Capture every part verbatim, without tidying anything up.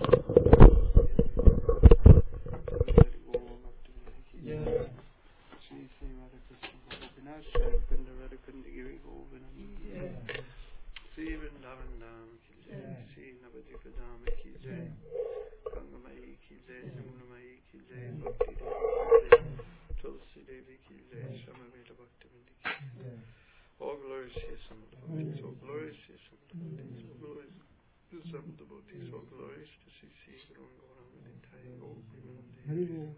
All glories to you, some of the devotees. All glories to you, some of the devotees. All glories to some of the devotees. All glories to Sri Sri Guru Gauranga Nitai. All glories.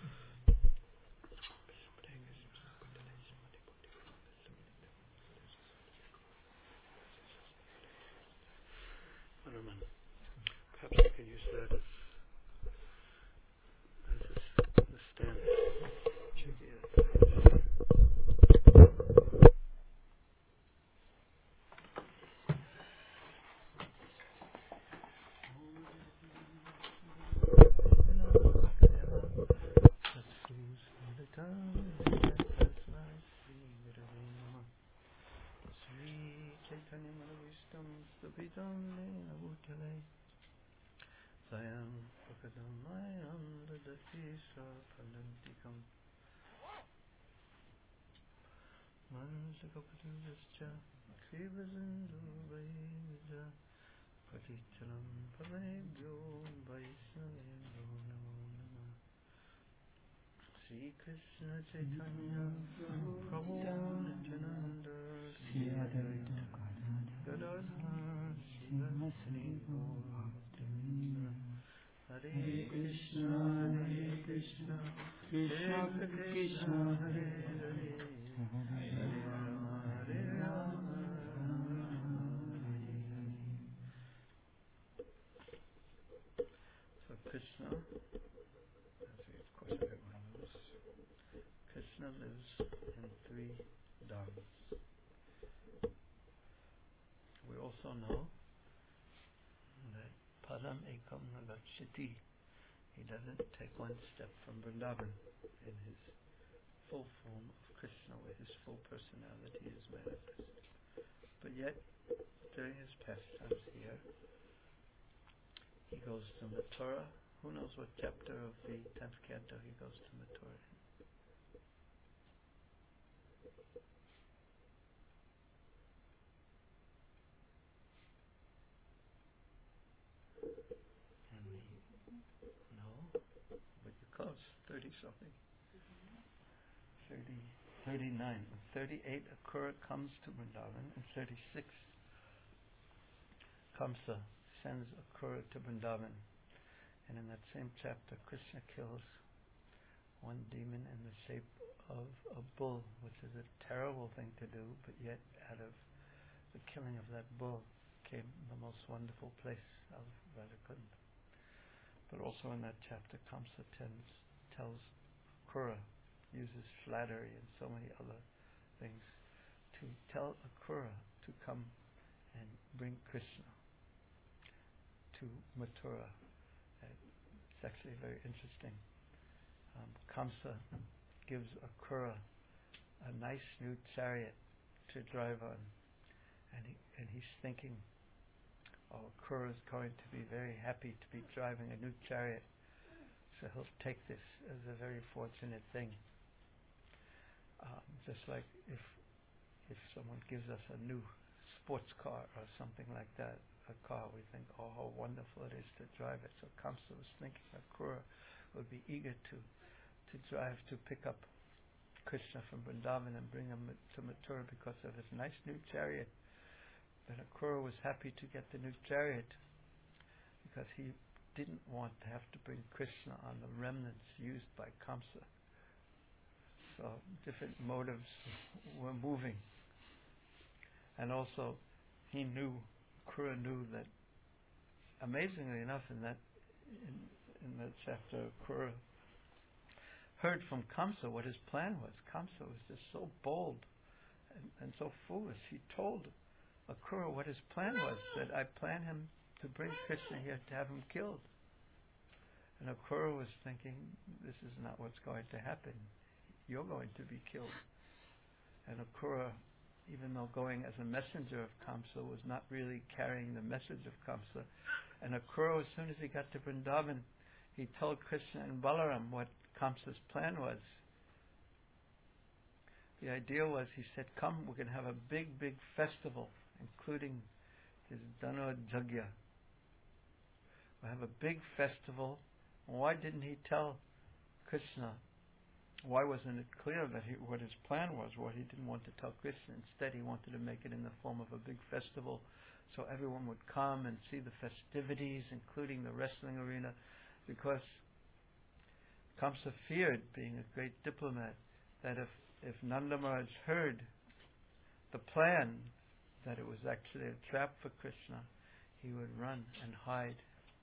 Perhaps I can use that as, as the stand. Check it out. Sayam Pakadamayam Dadati Sapalantikam Mansakapadurascha Krivazindu Vaidja Patichalam Pavebhyo Vaisnavebhyo Namo Namah Sri Krishna Chaitanya Prabhu Nityananda Sri Advaita Gadadhar Sri Hare Krishna, Hare Krishna, Krishna Krishna, Hare Hare, Hare Rama, Hare Rama, Rama Hare Hare. So Krishna, as of course everyone knows, Krishna lives in three dharmas. We also know that Padam ekam nagacchati. He doesn't take one step from Vrindavan in his full form of Krishna, where his full personality is manifest. But yet, during his pastimes here, he goes to Mathura. Who knows what chapter of the tenth canto he goes to Mathura in? Close, thirty something. thirty, thirty-nine. thirty-eight, Akrura comes to Vrindavan, and thirty-six, Kamsa sends Akrura to Vrindavan. And in that same chapter, Krishna kills one demon in the shape of a bull, which is a terrible thing to do, but yet out of the killing of that bull came the most wonderful place of Radhakunda. But also in that chapter, Kamsa tends, tells Akrura, uses flattery and so many other things, to tell Akrura to come and bring Krishna to Mathura. Uh, it's actually very interesting. Um, Kamsa gives Akrura a nice new chariot to drive on, and he, and he's thinking, oh, Akrura is going to be very happy to be driving a new chariot, so he'll take this as a very fortunate thing. Um, just like if if someone gives us a new sports car or something like that, a car, we think, oh, how wonderful it is to drive it. So Kamsa was thinking Akrura would be eager to to drive to pick up Krishna from Vrindavan and bring him to Mathura because of his nice new chariot. But Akrura was happy to get the new chariot because he didn't want to have to bring Krishna on the remnants used by Kamsa. So different motives were moving. And also he knew, Akrura knew that, amazingly enough, in that in, in that chapter, Akrura heard from Kamsa what his plan was. Kamsa was just so bold and, and so foolish. He told Akrura what his plan was, that I plan him to bring Krishna here to have him killed. And Akrura was thinking, this is not what's going to happen. You're going to be killed. And Akrura even though going as a messenger of Kamsa, was not really carrying the message of Kamsa. And Akrura, as soon as he got to Vrindavan, he told Krishna and Balaram what Kamsa's plan was. The idea was, he said, come, we're going to have a big, big festival, including his Dhanur Jagya. We'll have a big festival. Why didn't he tell Krishna? Why wasn't it clear that he, what his plan was? What he didn't want to tell Krishna. Instead, he wanted to make it in the form of a big festival, so everyone would come and see the festivities, including the wrestling arena, because Kamsa feared, being a great diplomat, that if, if Nanda Maharaj heard the plan, that it was actually a trap for Krishna, he would run and hide.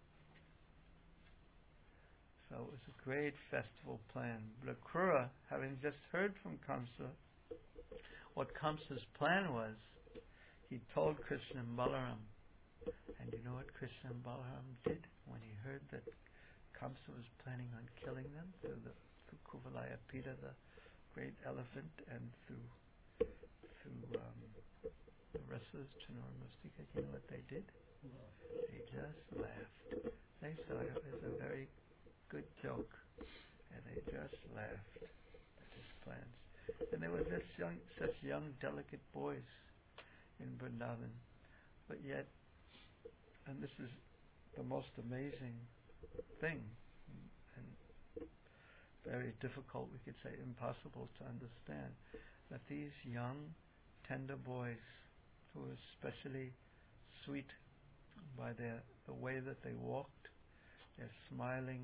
So it was a great festival plan. But Akrura, having just heard from Kamsa what Kamsa's plan was, he told Krishna and Balaram. And you know what Krishna and Balaram did when he heard that Kamsa was planning on killing them through the through Kuvalaya Pita, the great elephant, and through through um, the wrestlers, Chanur Mustika? You know what they did? They just laughed. They thought it was a very good joke, and they just laughed at his plans. And they were just young, such young, delicate boys in Vrindavan. But yet, and this is the most amazing thing, and very difficult, we could say impossible to understand, that these young, tender boys, who were especially sweet by their the way that they walked, their smiling,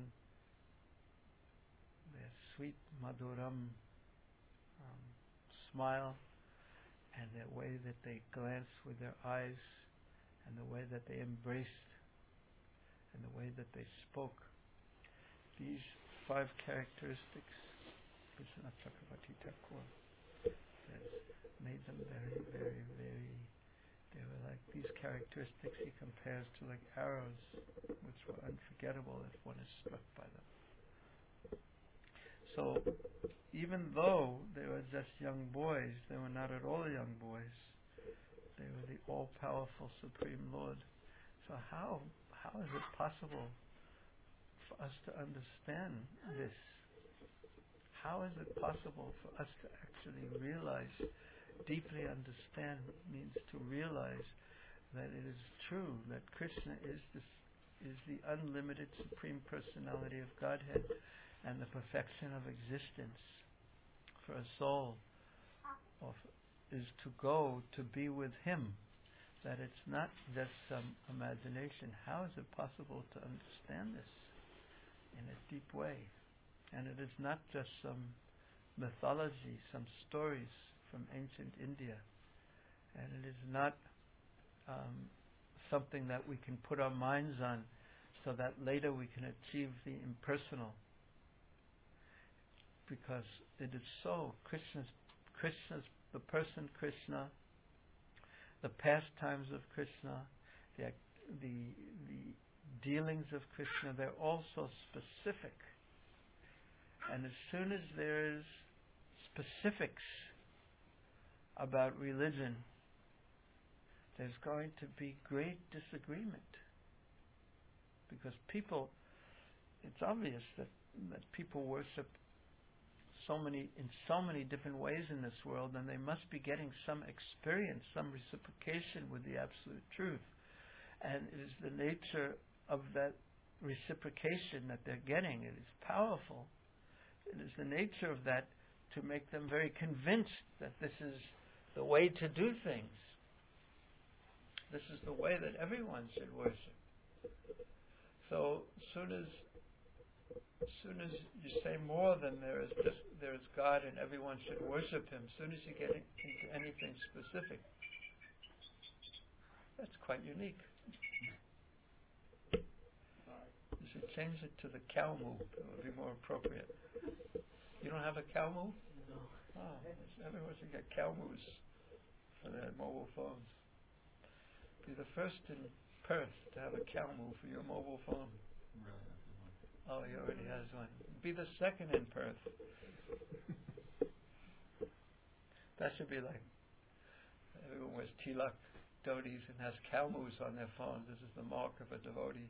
their sweet Madhuram um, smile, and their way that they glanced with their eyes, and the way that they embraced, and the way that they spoke. These five characteristics, Vishwanath Chakravarti Thakur says, made them very, very, very, they were like these characteristics he compares to like arrows, which were unforgettable if one is struck by them. So, even though they were just young boys, they were not at all young boys. They were the all-powerful Supreme Lord. So how how is it possible for us to understand this? How is it possible for us to actually realize, deeply understand means to realize that it is true that Krishna is this is the unlimited Supreme Personality of Godhead and the perfection of existence for a soul of, is to go to be with Him, that it's not just some imagination. How is it possible to understand this in a deep way? And it is not just some mythology, some stories from ancient India, and it is not um, something that we can put our minds on so that later we can achieve the impersonal. Because it is so. Krishna's, Krishna's, the person Krishna, the pastimes of Krishna, the, the, the dealings of Krishna, they're all so specific. And as soon as there is specifics about religion, there's going to be great disagreement. Because people, it's obvious that, that people worship so many in so many different ways in this world, and they must be getting some experience, some reciprocation with the absolute truth. And it is the nature of that reciprocation that they're getting. It is powerful. It is the nature of that to make them very convinced that this is the way to do things. This is the way that everyone should worship. So as soon as As soon as you say more than there is just there is God and everyone should worship Him, as soon as you get into anything specific, that's quite unique. You should change it to the cow moo. It would be more appropriate. You don't have a cow moo? No. Oh, everyone should get cow moos for their mobile phones. Be the first in Perth to have a cow moo for your mobile phone. Oh, he already has one. Be the second in Perth. That should be like everyone wears tilak, dhotis, and has cow-moose on their phones. This is the mark of a devotee.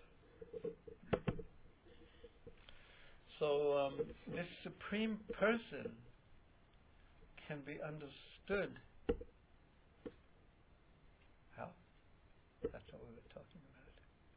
So um, this Supreme Person can be understood. How? That's what we were talking about.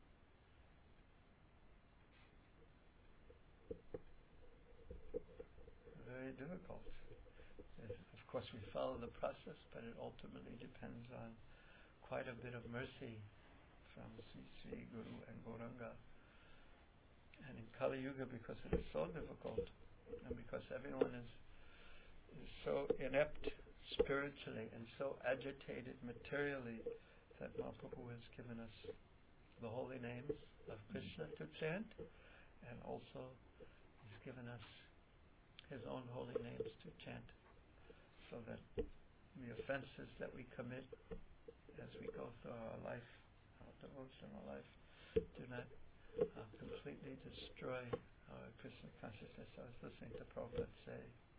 Very difficult. Of course, we follow the process, but it ultimately depends on quite a bit of mercy from Sri Sri Guru and Gauranga. And in Kali Yuga, because it is so difficult, and because everyone is, is so inept spiritually and so agitated materially, that Mahaprabhu has given us the holy names of Krishna to chant, and also He's given us His own holy names to chant, so that the offenses that we commit as we go through our life, our devotional life, do not uh, completely destroy our Krishna consciousness. I was listening to Prabhupada say,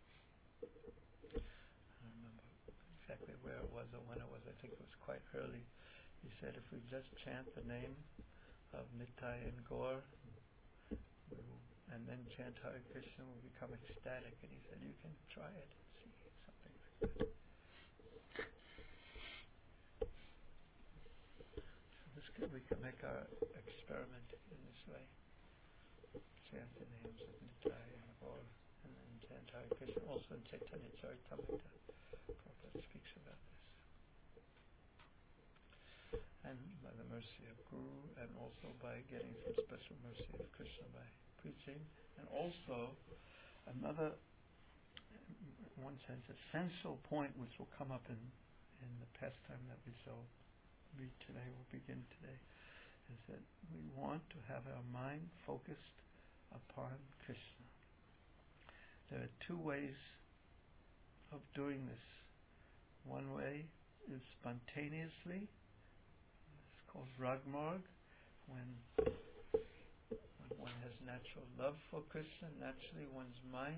I don't remember exactly where it was or when it was, I think it was quite early. He said, if we just chant the name of Nitai and Gaur, we will, and then chant Hare Krishna, we'll become ecstatic. And he said, you can try it and see something like that. So this can, we can make our experiment in this way. Chant the names of Nitai and Gaur, and then chant Hare Krishna. Also in Chaitanya Charitamrita, Prabhupada speaks about this. And by the mercy of Guru, and also by getting some special mercy of Krishna by preaching, and also another, in one sense, essential point which will come up in, in the pastime that we shall read today, will begin today, is that we want to have our mind focused upon Krishna. There are two ways of doing this. One way is spontaneously. It's called ragmarg, when, when one has natural love for Krishna, naturally one's mind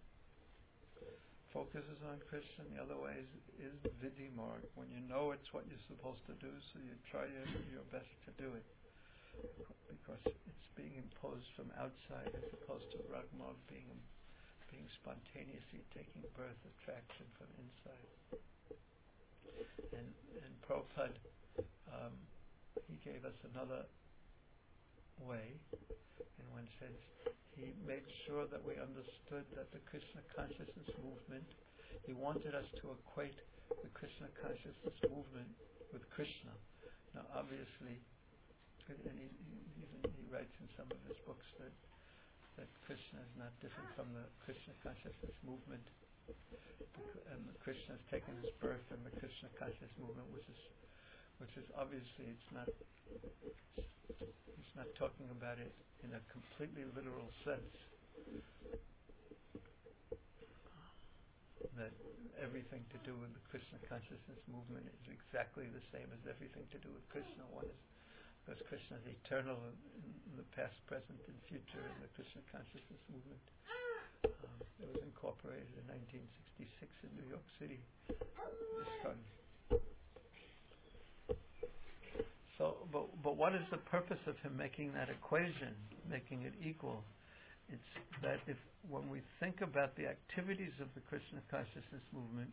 focuses on Krishna. The other way is, is vidhi-marg, when you know it's what you're supposed to do, so you try your, your best to do it, because it's being imposed from outside, as opposed to ragmarg being being spontaneously taking birth, attraction from inside. And and Prabhupada, um, he gave us another way. In one sense, he made sure that we understood that the Krishna consciousness movement, he wanted us to equate the Krishna consciousness movement with Krishna. Now obviously, and he, he, even he writes in some of his books that that Krishna is not different from the Krishna consciousness movement, and Krishna has taken his birth in the Krishna consciousness movement, which is which is obviously it's not he's not talking about it in a completely literal sense, that everything to do with the Krishna consciousness movement is exactly the same as everything to do with Krishna. One is because Krishna is eternal in, in the past, present, and future in the Krishna consciousness movement. Um, it was incorporated in nineteen sixty-six in New York City. So, but, but what is the purpose of him making that equation, making it equal? It's that if when we think about the activities of the Krishna consciousness movement,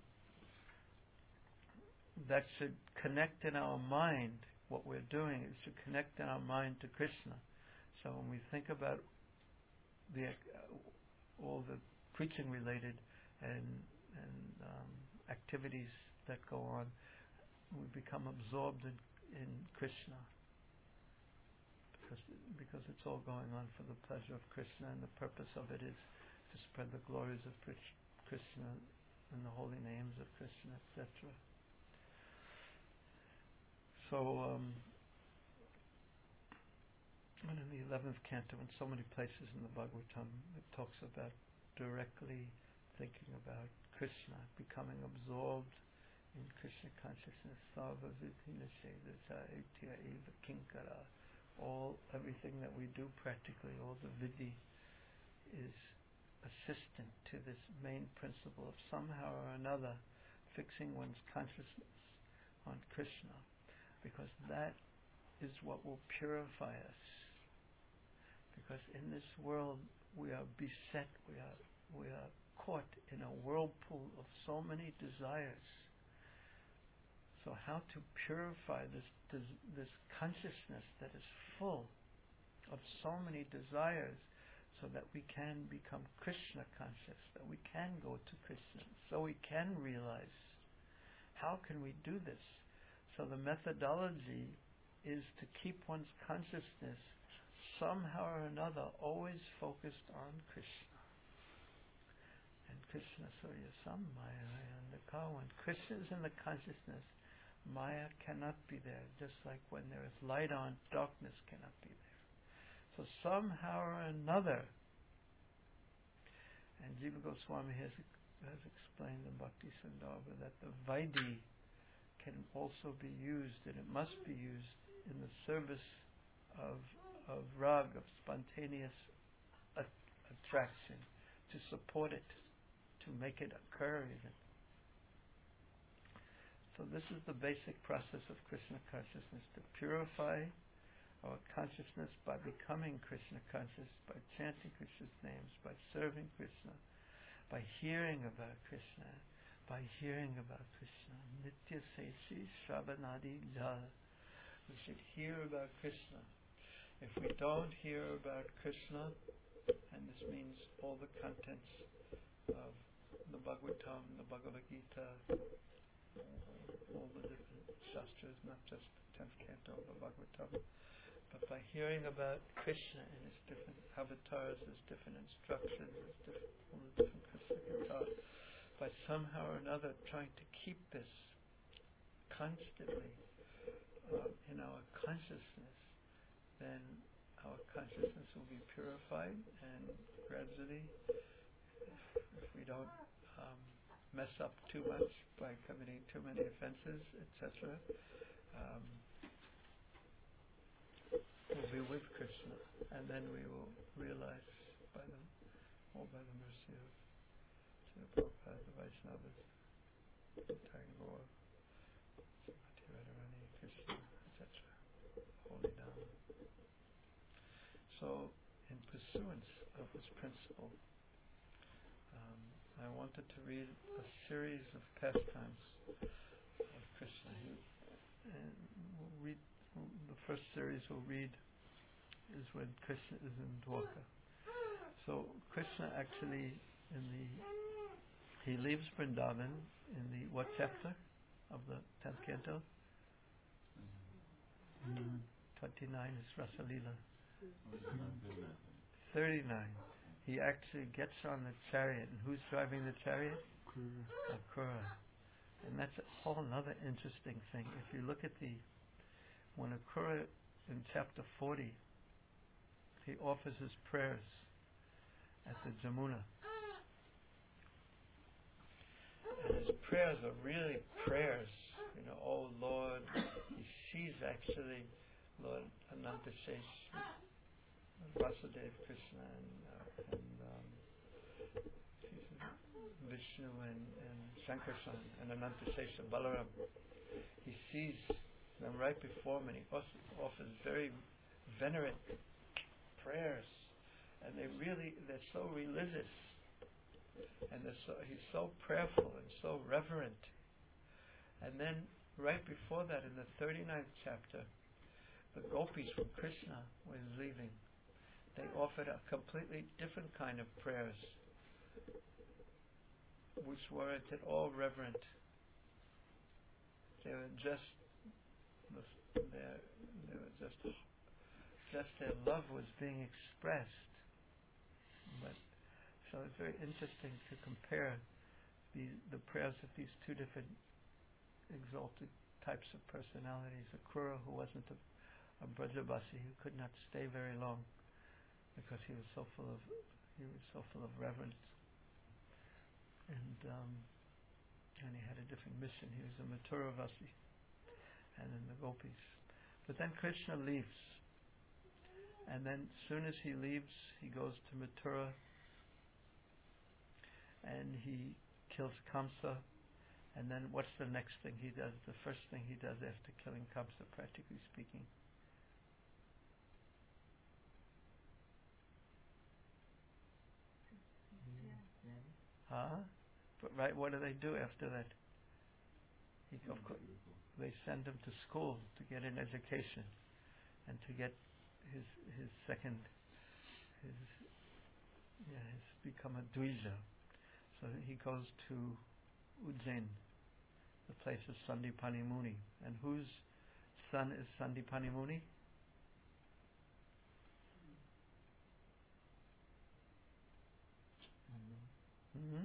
that should connect in our mind. What we're doing is to connect in our mind to Krishna. So when we think about the uh, all the preaching related and and um, activities that go on, we become absorbed in, in Krishna, because because it's all going on for the pleasure of Krishna, and the purpose of it is to spread the glories of Krishna and the holy names of Krishna, et cetera. So, um, and in the eleventh canto, in so many places in the Bhagavatam, it talks about directly thinking about Krishna, becoming absorbed in Krishna consciousness. Sarva vidhinashe eva kinkara. All, everything that we do practically, all the vidhi is assistant to this main principle of somehow or another fixing one's consciousness on Krishna, because that is what will purify us. Because in this world we are beset, we are we are caught in a whirlpool of so many desires. So how to purify this this, this consciousness that is full of so many desires, so that we can become Krishna conscious, that we can go to Krishna, so we can realize. How can we do this? So the methodology is to keep one's consciousness somehow or another always focused on Krishna. And Krishna Surya Sam Maya and the car, when Krishna is in the consciousness, Maya cannot be there. Just like when there is light on, darkness cannot be there. So somehow or another, and Jiva Goswami has has explained in Bhakti Sandarbha that the Vaidhi can also be used, and it must be used in the service of of rag, of spontaneous a- attraction, to support it, to make it occur even. So this is the basic process of Krishna consciousness, to purify our consciousness by becoming Krishna conscious, by chanting Krishna's names, by serving Krishna, by hearing about Krishna, by hearing about Krishna. Nitya Seshi Shravanadi Jal. We should hear about Krishna. If we don't hear about Krishna, and this means all the contents of the Bhagavatam, the Bhagavad Gita, all the different shastras, not just the tenth canto of the Bhagavatam, but by hearing about Krishna and his different avatars, his different instructions, his different, all the different Krishna Katha, by somehow or another trying to keep this constantly uh, in our consciousness, then our consciousness will be purified, and gradually, if, if we don't um, mess up too much by committing too many offenses, et cetera, um, we'll be with Krishna, and then we will realize, by the all by the mercy of Srila Prabhupada, the Vaishnavas, Tagore, Srimati Radharani, Krishna, et cetera, Holy Dhamma. So, in pursuance of this principle, um, I wanted to read a series of pastimes of Krishna. And we'll read, the first series we'll read is when Krishna is in Dwarka. So Krishna actually, in the he leaves Vrindavan in the what chapter of the tenth canto? Mm-hmm. twenty-nine is Rasa Leela. Mm-hmm. thirty-nine. He actually gets on the chariot, and who's driving the chariot? Akrura. Akrura. And that's a whole other interesting thing. If you look at the, when Akrura in chapter forty, he offers his prayers at the Jamuna. And his prayers are really prayers. You know, oh Lord, he sees actually Lord Anantashesh, Vasudeva Krishna, and, uh, and um, Vishnu and, and Shankarsan and Anantasesha Balaram. He sees them right before him, and he offers very venerate prayers, and they really they're so religious, and they're so, he's so prayerful and so reverent. And then right before that, in the thirty-ninth chapter, the gopis from Krishna was leaving. They offered a completely different kind of prayers, which weren't at all reverent. They were just, their, they were just, just their love was being expressed. But so it's very interesting to compare the the prayers of these two different exalted types of personalities. Akrura, who wasn't a, a Brajabasi, who could not stay very long because he was so full of he was so full of reverence, and um, and he had a different mission. He was a Mathuravasi, and then the gopis. But then Krishna leaves, and then as soon as he leaves, he goes to Mathura, and he kills Kamsa, And then what's the next thing he does? The first thing he does after killing Kamsa, practically speaking. Huh? But right, what do they do after that? He, of course, they send him to school to get an education and to get his his second his yeah his become a dvija. So he goes to Ujjain, the place of Sandipani Muni. And whose son is Sandipani Muni? Mm-hmm.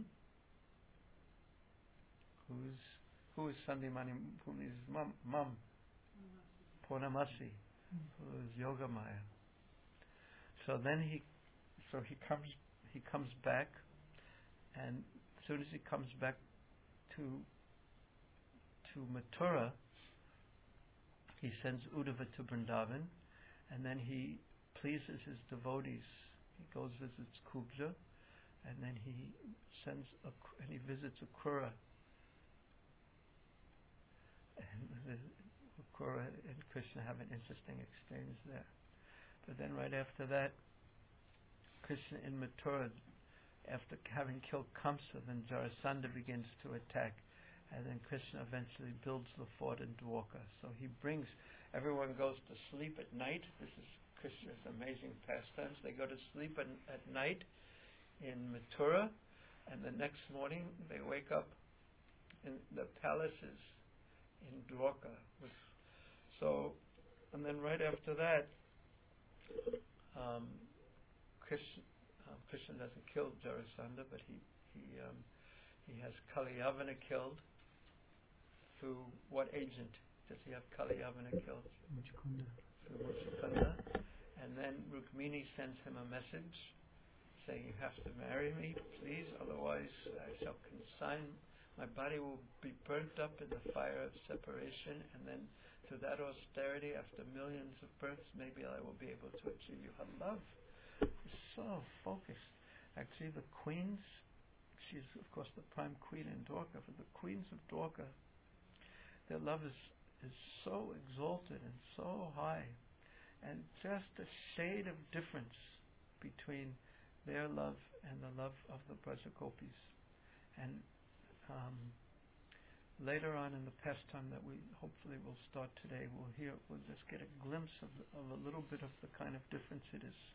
Who's who is Sandipani Muni's mom? Mom, Purnamasi, who is Yogamaya. So then he, so he comes, he comes back, and as soon as he comes back to to Mathura, he sends Uddhava to Vrindavan, and then he pleases his devotees. He goes visits Kubja, and then he sends a, and he visits Akrura. And the, Akrura and Krishna have an interesting exchange there. But then right after that, Krishna in Mathura, after having killed Kamsa, then Jarasandha begins to attack, and then Krishna eventually builds the fort in Dwarka. So he brings, everyone goes to sleep at night. This is Krishna's amazing pastimes. They go to sleep at, at night in Mathura, and the next morning they wake up in the palaces in Dwarka. So, and then right after that, um, Krishna, um, Krishna doesn't kill Jarasandha, but he he um, he has Kaliyavana killed. Through what agent does he have Kaliyavana killed? Muchikunda. Through Muchikunda. And then Rukmini sends him a message saying, "You have to marry me, please, otherwise I shall consign, my body will be burnt up in the fire of separation, and then through that austerity, after millions of births, maybe I will be able to achieve you." Her love is so focused. Actually, the queens, she's of course the prime queen in Dwarka, but the queens of Dwarka, their love is, is so exalted and so high, and just a shade of difference between their love and the love of the Brajagopis. And um, later on in the pastime that we hopefully will start today, we'll hear, we'll just get a glimpse of, the, of a little bit of the kind of difference it is.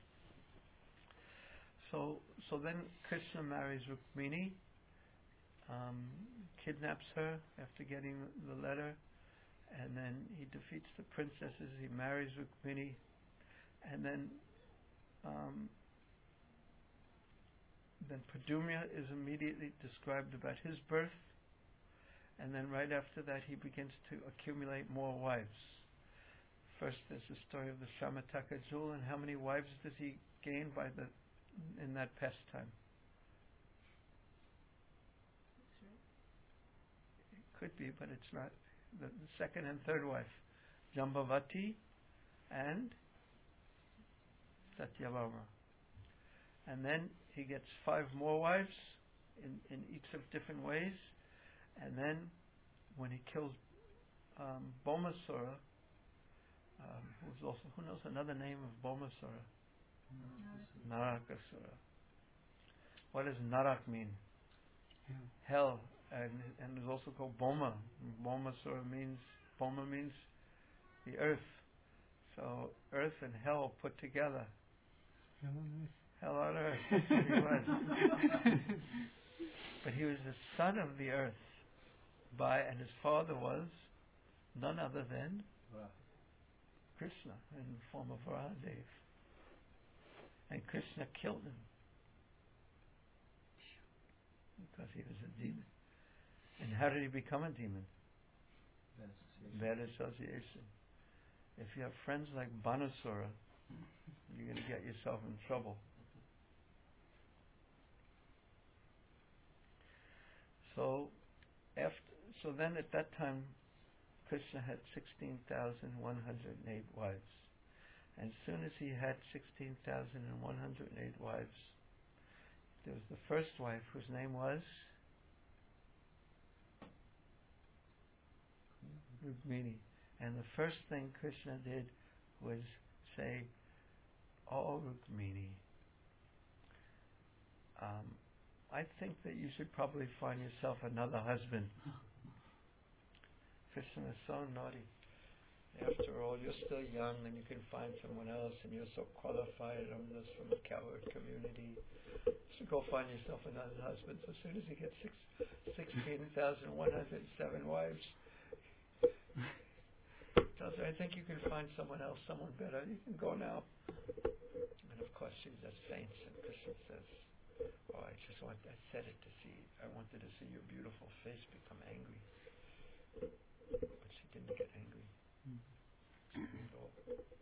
So, so then Krishna marries Rukmini, um, kidnaps her after getting the letter, and then he defeats the princesses. He marries Rukmini, and then um, then Padumya is immediately described about his birth, and then right after that he begins to accumulate more wives. First, there's the story of the Shamataka jewel, and how many wives does he gain by the in that pastime? It could be, but it's not. The, the second and third wife, Jambavati and Satyabhama. And then he gets five more wives in, in each of different ways. And then when he kills um, Bhaumasura, um, who's also, who knows another name of Bhaumasura? Narakasura. What does Narak mean? Hell. Hell. And and it's also called Bhoma. Bhaumasura means, Bhoma means the earth. So earth and hell put together. Hell on earth. Hell on earth. That's what he was. But he was the son of the earth, by and his father was none other than Krishna in the form of Varahadev. And Krishna killed him because he was a demon. And how did he become a demon? Bad association. Bad association. If you have friends like Banasura, you're going to get yourself in trouble. So, after, so then at that time, Krishna had sixteen thousand one hundred eight wives. And as soon as he had sixteen thousand one hundred eight wives, there was the first wife whose name was Rukmini. And the first thing Krishna did was say, "Oh, Rukmini, um, I think that you should probably find yourself another husband." Krishna is so naughty. After all, you're still young and you can find someone else, and you're so qualified on this from the cowherd community. So go find yourself another husband. So as soon as you get six, sixteen thousand one hundred seven wives, tells her, "I think you can find someone else, someone better. You can go now." And of course, she's just faints, and Krishna says, "Oh, I just want, I said it to see, I wanted to see your beautiful face become angry." But she didn't get angry. At all.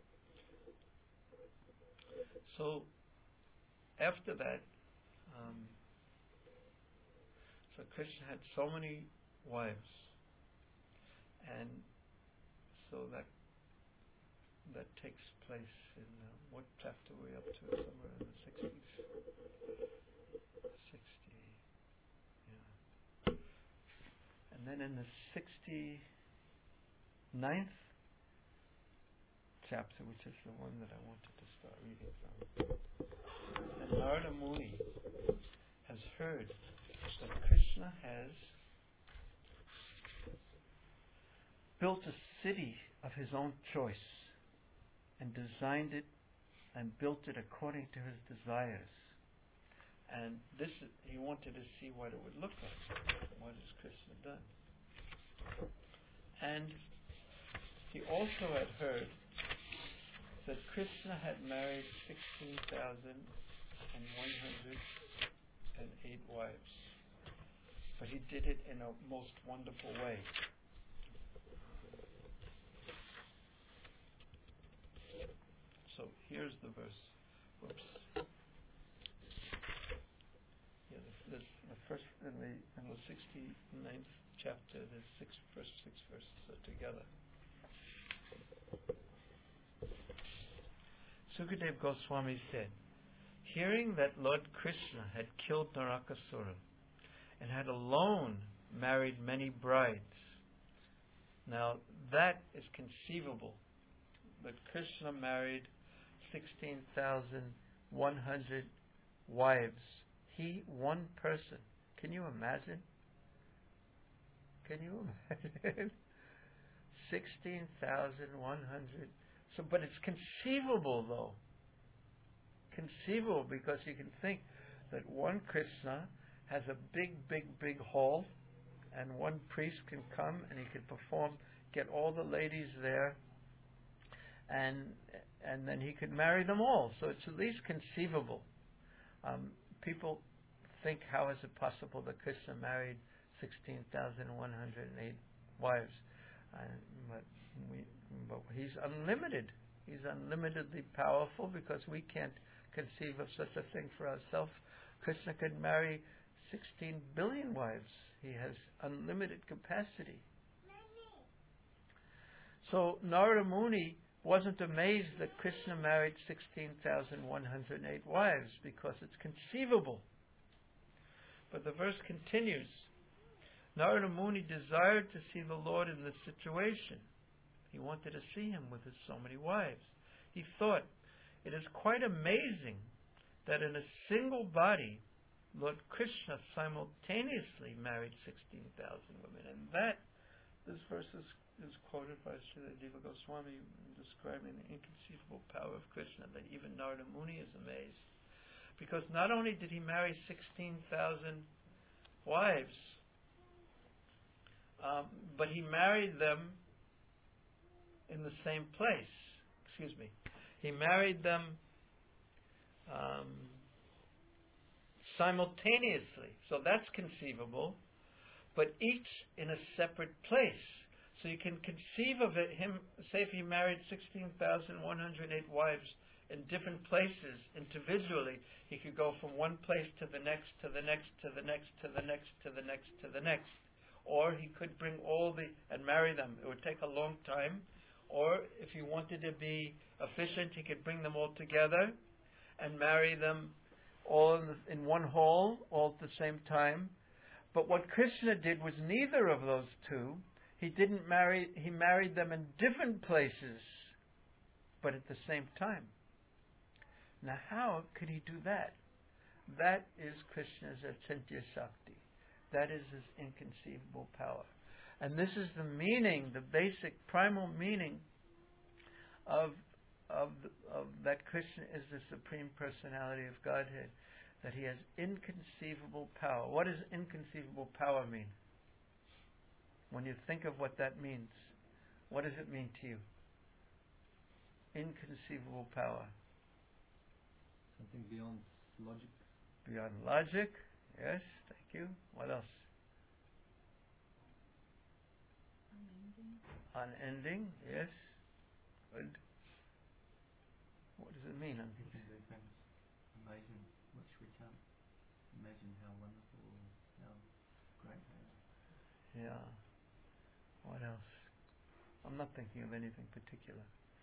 So, after that, um, so Krishna had so many wives, and so that that takes place in uh, what chapter are we up to? Somewhere in the sixties. Sixty, yeah. And then in the sixty-ninth chapter, which is the one that I wanted to start reading from, and Narada Muni has heard that Krishna has built a city of his own choice and designed it and built it according to his desires. And this, he wanted to see what it would look like. What has Krishna done? And he also had heard that Krishna had married sixteen thousand one hundred eight wives. But he did it in a most wonderful way. So here's the verse. Whoops. Yeah, the, the, the first in the in the sixty-ninth chapter, the six first six verses are together. Sukadev Goswami said, hearing that Lord Krishna had killed Narakasura and had alone married many brides. Now that is conceivable, that Krishna married sixteen thousand one hundred wives. He, one person. Can you imagine? Can you imagine? sixteen thousand one hundred. So, but it's conceivable though. Conceivable because you can think that one Krishna has a big, big, big hall, and one priest can come and he can perform, get all the ladies there, and and then he could marry them all. So it's at least conceivable. Um, people think, how is it possible that Krishna married sixteen thousand one hundred eight wives? Uh, but, we, but he's unlimited. He's unlimitedly powerful because we can't conceive of such a thing for ourselves. Krishna could marry sixteen billion wives. He has unlimited capacity. So Narada Muni wasn't amazed that Krishna married sixteen thousand one hundred eight wives because it's conceivable. But the verse continues. Narada Muni desired to see the Lord in this situation. He wanted to see him with his so many wives. He thought, it is quite amazing that in a single body, Lord Krishna simultaneously married sixteen thousand women. And that, this verse is, is quoted by Srila Jiva Goswami describing the inconceivable power of Krishna, that even Narada Muni is amazed. Because not only did he marry sixteen thousand wives, um, but he married them in the same place. Excuse me. He married them um, simultaneously. So that's conceivable, but each in a separate place. So you can conceive of it, him, say if he married sixteen thousand one hundred eight wives in different places individually, he could go from one place to the next, to the next, to the next, to the next, to the next, to the next. Or he could bring all the, and marry them. It would take a long time. Or if he wanted to be efficient, he could bring them all together and marry them all in, the, in one hall, all at the same time. But what Krishna did was neither of those two. He didn't marry, he married them in different places, but at the same time. Now how could he do that? That is Krishna's Achintya Shakti. That is his inconceivable power. And this is the meaning, the basic primal meaning of of, the, of that Krishna is the Supreme Personality of Godhead, that he has inconceivable power. What does inconceivable power mean? When you think of what that means, what does it mean to you? Inconceivable power. Something beyond logic. Beyond logic, yes, thank you. What else? Unending. Unending, yes. Good. What does it mean? Something very famous. Amazing, which we can't imagine how wonderful or how great they are. Yeah. What else? I'm not thinking of anything particular.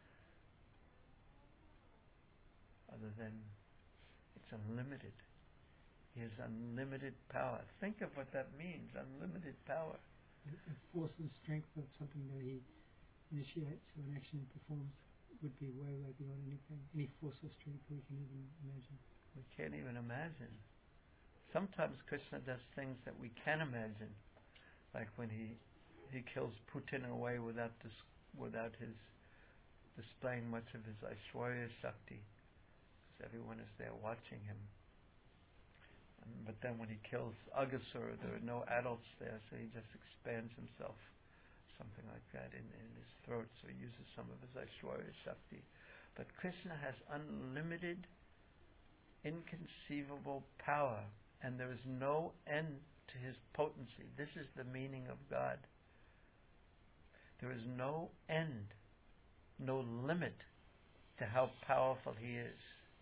Other than it's unlimited. He has unlimited power. Think of what that means, unlimited power. The force and strength of something that he initiates or an action he performs would be way, way beyond anything, any force or strength we can even imagine. We can't even imagine. Sometimes Krishna does things that we can imagine, like when he he kills Putin away without dis, without his displaying much of his Aishwarya Shakti, because everyone is there watching him. And, but then when he kills Aghasura, there are no adults there, so he just expands himself, something like that, in, in his throat, so he uses some of his Aishwarya Shakti. But Krishna has unlimited, inconceivable power, and there is no end to his potency. This is the meaning of God. There is no end, no limit to how powerful he is.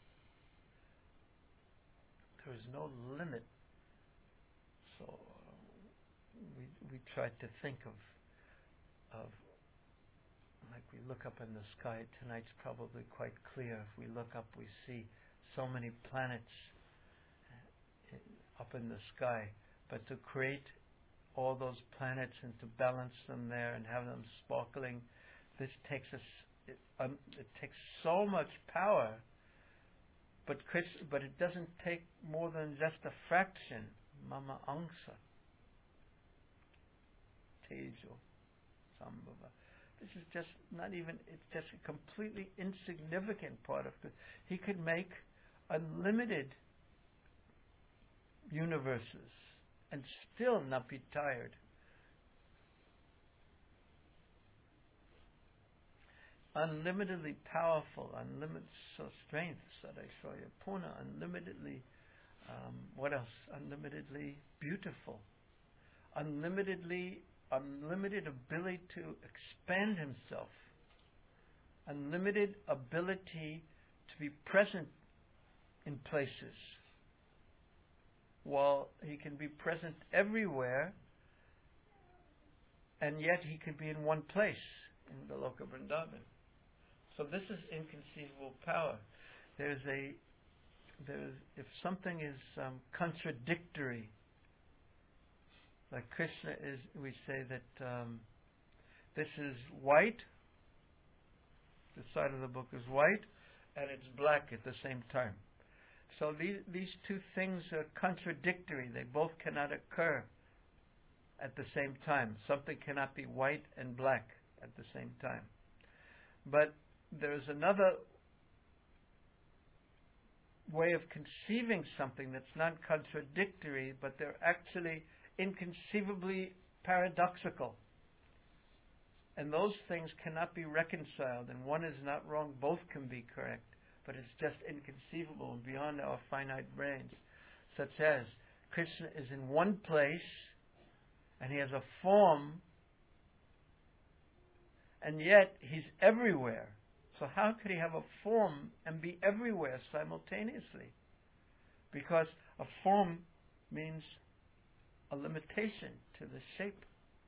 There is no limit. So uh, we we try to think of of like we look up in the sky. Tonight's probably quite clear. If we look up, we see so many planets up in the sky. But to create all those planets and to balance them there and have them sparkling, this takes us. It, um, it takes so much power. But Chris, but it doesn't take more than just a fraction. Mama Angsa, Tejo, Sambhava. This is just not even. It's just a completely insignificant part of it. He could make unlimited universes and still not be tired. Unlimitedly powerful, unlimited so strength, Sadaishwarya Puna, unlimitedly, um, what else? Unlimitedly beautiful, unlimitedly, unlimited ability to expand himself, unlimited ability to be present in places, while he can be present everywhere, and yet he can be in one place, in the Loka Vrindavan. So this is inconceivable power. There's a, there's if something is um, contradictory, like Krishna is, we say that um, this is white, the side of the book is white, and it's black at the same time. So these these two things are contradictory. They both cannot occur at the same time. Something cannot be white and black at the same time. But there's another way of conceiving something that's not contradictory, but they're actually inconceivably paradoxical. And those things cannot be reconciled, and one is not wrong, both can be correct. But it's just inconceivable and beyond our finite brains. Such as Krishna is in one place and he has a form, and yet he's everywhere. So how could he have a form and be everywhere simultaneously? Because a form means a limitation to the shape.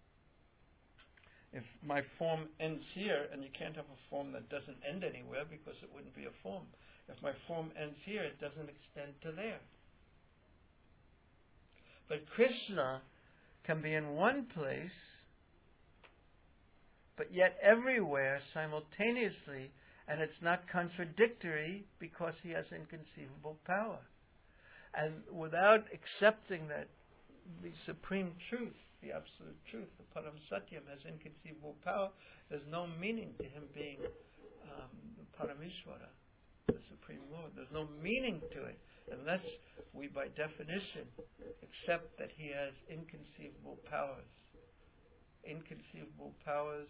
If my form ends here, and you can't have a form that doesn't end anywhere because it wouldn't be a form. If my form ends here, it doesn't extend to there. But Krishna can be in one place but yet everywhere simultaneously, and it's not contradictory because he has inconceivable power. And without accepting that the supreme truth, the absolute truth, the Param Satyam has inconceivable power, there's no meaning to him being um, Parameshwara, the Supreme Lord. There's no meaning to it unless we, by definition, accept that he has inconceivable powers. Inconceivable powers,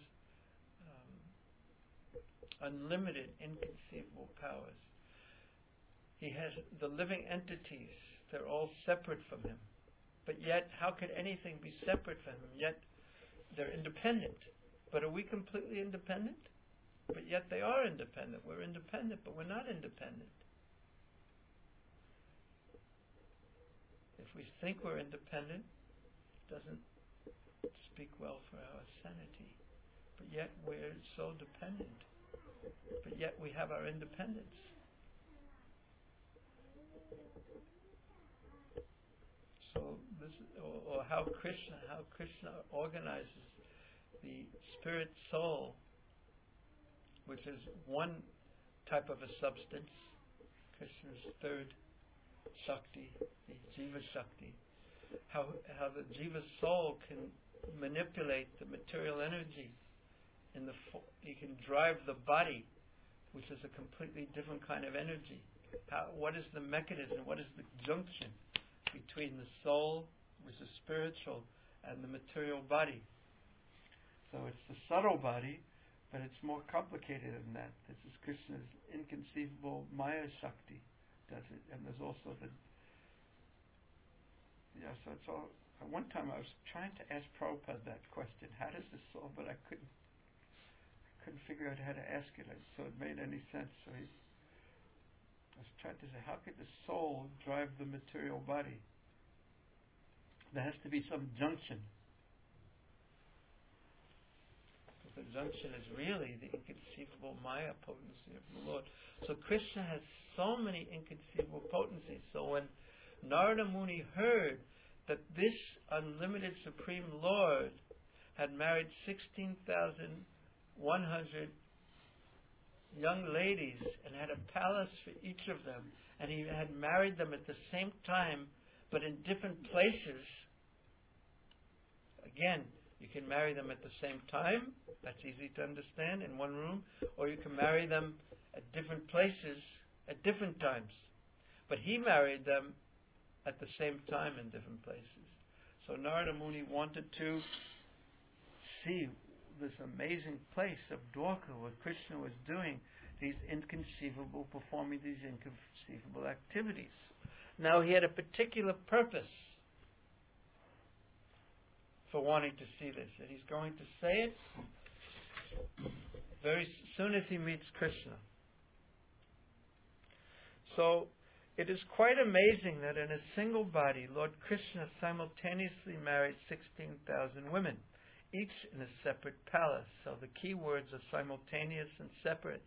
um, unlimited inconceivable powers. He has the living entities, they're all separate from him. But yet, how could anything be separate from him? Yet, they're independent. But are we completely independent? But yet they are independent. We're independent, but we're not independent. If we think we're independent, it doesn't speak well for our sanity. But yet we're so dependent. But yet we have our independence. So this, or, or how Krishna, how Krishna organizes the spirit soul, which is one type of a substance, Krishna's third Shakti, the Jiva Shakti, how how the Jiva soul can manipulate the material energy in the fo- he can drive the body, which is a completely different kind of energy. How, what is the mechanism? What is the junction between the soul, which is spiritual, and the material body? So it's the subtle body, but it's more complicated than that. This is Krishna's inconceivable Maya Shakti does it. And there's also the... Yeah, so it's all... At one time I was trying to ask Prabhupada that question. How does this soul... But I couldn't I couldn't figure out how to ask it, so it made any sense. So he, I was trying to say, how could the soul drive the material body? There has to be some junction. The junction is really the inconceivable Maya potency of the Lord. So Krishna has so many inconceivable potencies. So when Narada Muni heard that this unlimited Supreme Lord had married sixteen thousand one hundred young ladies and had a palace for each of them, and he had married them at the same time but in different places, again, you can marry them at the same time, that's easy to understand, in one room, or you can marry them at different places at different times. But he married them at the same time in different places. So Narada Muni wanted to see this amazing place of Dwarka where Krishna was doing these inconceivable, performing these inconceivable activities. Now he had a particular purpose for wanting to see this, and he's going to say it very soon as he meets Krishna. So it is quite amazing that in a single body, Lord Krishna simultaneously married sixteen thousand women, each in a separate palace. So the key words are simultaneous and separate,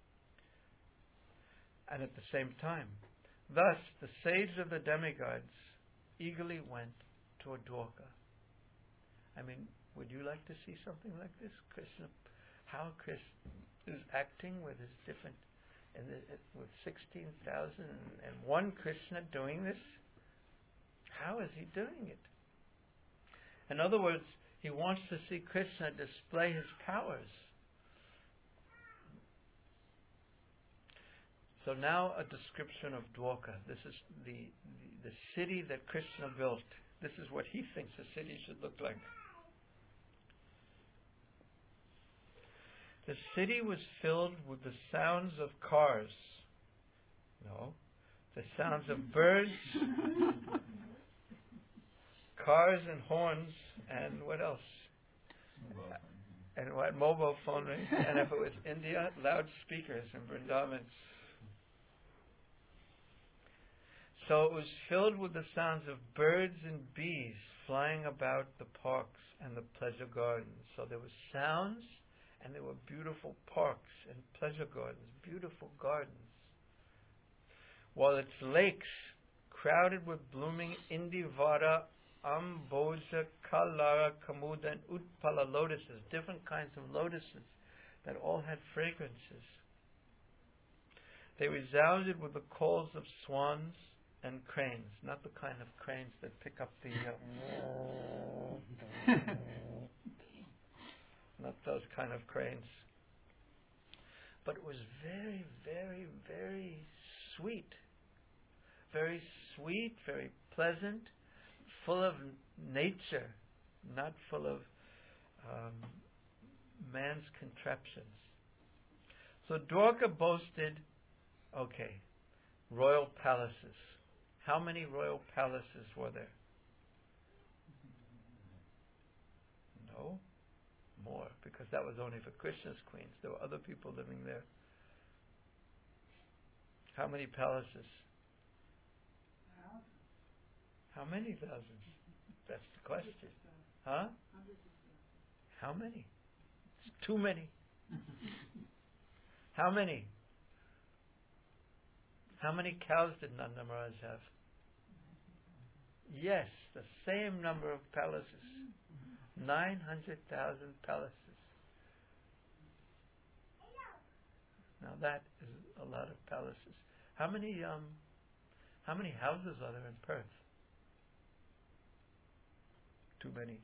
and at the same time. Thus, the sage of the demigods eagerly went toward Dwarka. I mean, would you like to see something like this? Krishna, how Krishna is acting with his different, and with sixteen thousand and one Krishna doing this? How is he doing it? In other words, he wants to see Krishna display his powers. So now a description of Dwarka. This is the, the, the city that Krishna built. This is what he thinks a city should look like. The city was filled with the sounds of cars. No. The sounds of birds, cars and horns, and what else? Mobile phone. And what? Mobile phone rings. And if it was India, loudspeakers in Vrindavan. So it was filled with the sounds of birds and bees flying about the parks and the pleasure gardens. So there were sounds, and there were beautiful parks and pleasure gardens, beautiful gardens. While its lakes, crowded with blooming Indivara Amboja, Kalara, Kamuda, and Utpala lotuses, different kinds of lotuses that all had fragrances. They resounded with the calls of swans and cranes, not the kind of cranes that pick up the uh, not those kind of cranes. But it was very, very, very sweet. Very sweet, very pleasant, full of nature, not full of um, man's contraptions. So Dwarka boasted, okay, royal palaces. How many royal palaces were there? No, more, because that was only for Krishna's queens. There were other people living there. How many palaces? How many thousands? That's the question. Huh? How many? It's too many. How many? How many cows did Nanda Maharaj have? Yes, the same number of palaces. Nine hundred thousand palaces. Now that is a lot of palaces. How many um, how many houses are there in Perth? Too many.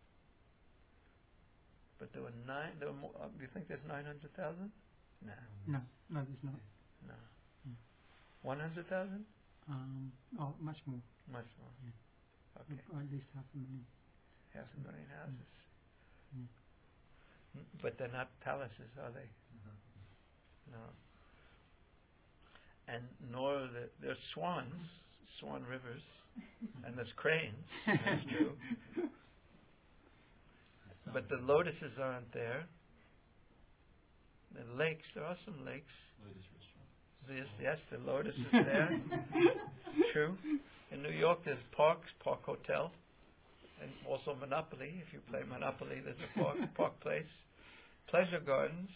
But there were nine. There were more. Uh, do you think there's nine hundred thousand? No. No, no, there's not. No. Mm. One hundred thousand? Um, oh, much more. Much more. Yeah. Okay. Or at least half a million. Half a million houses. Mm. Mm, But they're not palaces, are they? No. And nor are there, there's swans, swan rivers, and there's cranes. That's true. But the lotuses aren't there. The lakes, there are some lakes. Lotus restaurant. Yes, yes, the lotus is there. True. In New York, there's parks, Park Hotel, and also Monopoly. If you play Monopoly, there's a park, Park Place, pleasure gardens.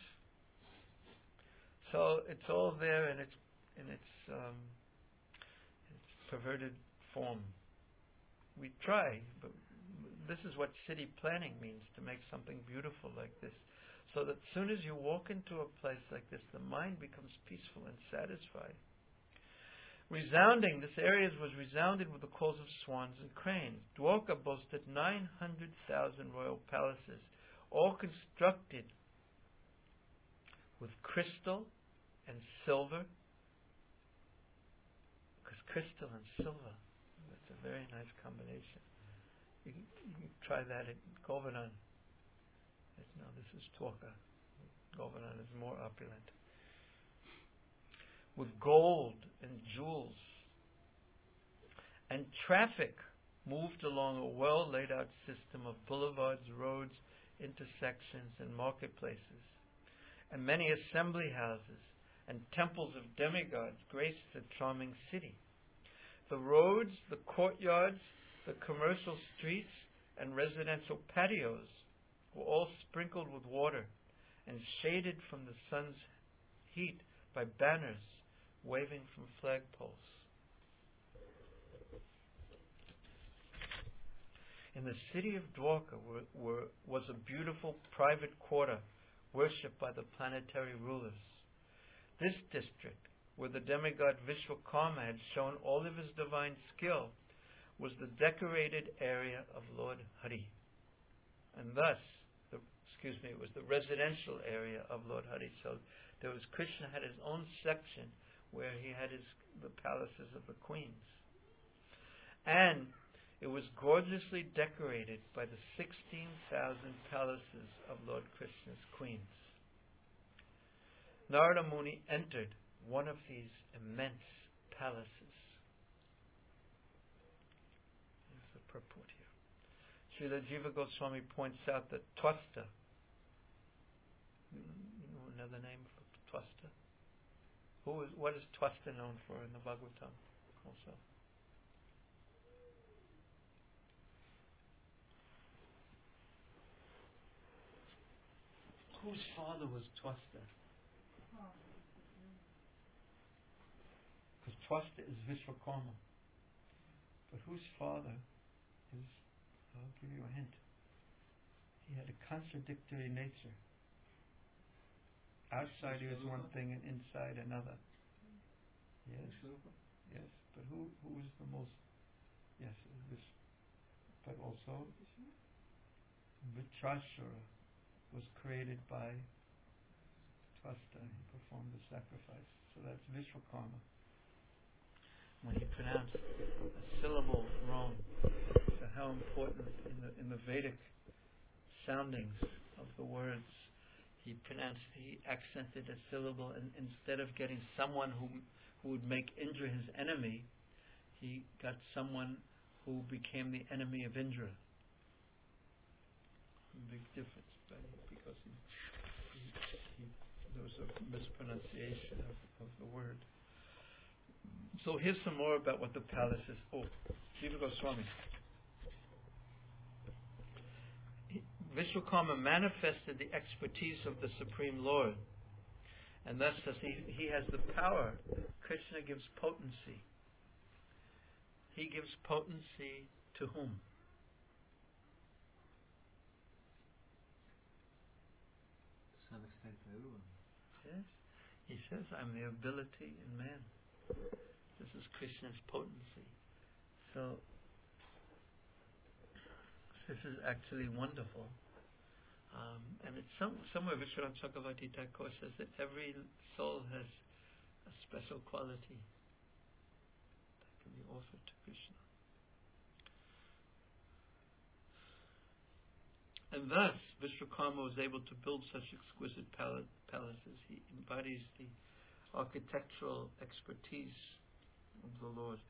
So it's all there in its in its um, its perverted form. We try, but this is what city planning means, to make something beautiful like this. So that as soon as you walk into a place like this, the mind becomes peaceful and satisfied. Resounding, this area was resounded with the calls of swans and cranes. Dwarka boasted nine hundred thousand royal palaces, all constructed with crystal and silver. Because crystal and silver, that's a very nice combination. You can, you can try that at Govardhan. No, this is Dwarka. Govardhan is more opulent. With gold and jewels. And traffic moved along a well laid out system of boulevards, roads, intersections, and marketplaces. And many assembly houses and temples of demigods graced the charming city. The roads, the courtyards, the commercial streets, and residential patios were all sprinkled with water and shaded from the sun's heat by banners waving from flagpoles. In the city of Dwarka were, were, was a beautiful private quarter worshipped by the planetary rulers. This district, where the demigod Vishwakarma had shown all of his divine skill, was the decorated area of Lord Hari. And thus, the, excuse me, it was the residential area of Lord Hari. So there was, Krishna had his own section where he had his the palaces of the queens. And it was gorgeously decorated by the sixteen thousand palaces of Lord Krishna's queens. Narada Muni entered one of these immense palaces. There's the purport here. Srila Jiva Goswami points out that Twasta, you know another name for Twasta? Who is, what is Twasta known for in the Bhagavatam also? Whose father was Twasta? Because Twasta is Vishwakarma. But whose father is, I'll give you a hint, he had a contradictory nature. Outside he was one thing and inside another. Yes, yes, but who who was the most, yes, this, but also Vitrashura was created by Twasta. He performed the sacrifice. So that's Vishwakarma. When he pronounced a syllable wrong, so how important in the in the Vedic soundings of the words, he pronounced, he accented a syllable, and instead of getting someone who who would make Indra his enemy, he got someone who became the enemy of Indra. Big difference, but because he, he, he, there was a mispronunciation of, of the word. So here's some more about what the palace is. Oh, Jiva Goswami. He, Vishwakarma manifested the expertise of the Supreme Lord, and thus as he, he has the power. Krishna gives potency. He gives potency to whom? To some extent for everyone. Yes. He says, I'm the ability in man. This is Krishna's potency. So, this is actually wonderful. Um, and it's some, somewhere Vishwanath Chakravarti Thakur says that every soul has a special quality that can be offered to Krishna. And thus, Vishwakarma was able to build such exquisite pal- palaces. He embodies the architectural expertise of the Lord.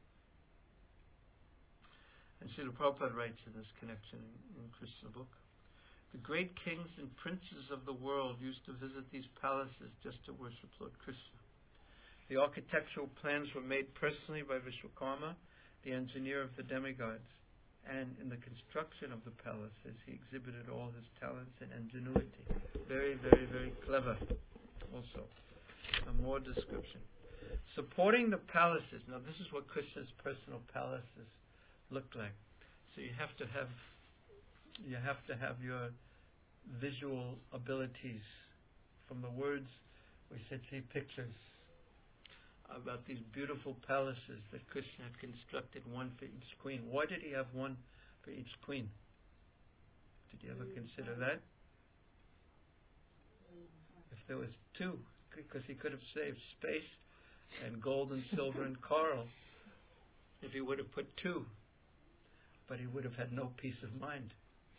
And Srila Prabhupada writes in this connection in, in Krishna book, the great kings and princes of the world used to visit these palaces just to worship Lord Krishna. The architectural plans were made personally by Vishwakarma, the engineer of the demigods. And in the construction of the palaces, he exhibited all his talents and ingenuity. Very, very, very clever also. Some more description. Supporting the palaces. Now this is what Krishna's personal palaces look like. So you have to have you have to have your visual abilities. From the words, we should see pictures about these beautiful palaces that Krishna had constructed, one for each queen. Why did he have one for each queen? Did you ever consider that? If there was two, because he could have saved space and gold and silver and coral if he would have put two, but he would have had no peace of mind.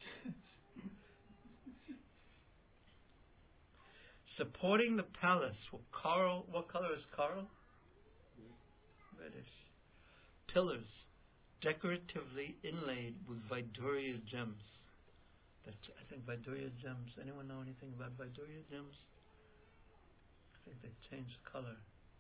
Supporting the palace were coral. What color is coral? Reddish. Pillars decoratively inlaid with Vaidurya gems. That's, I think Vaidurya gems. Anyone know anything about Vaidurya gems? I think they change color.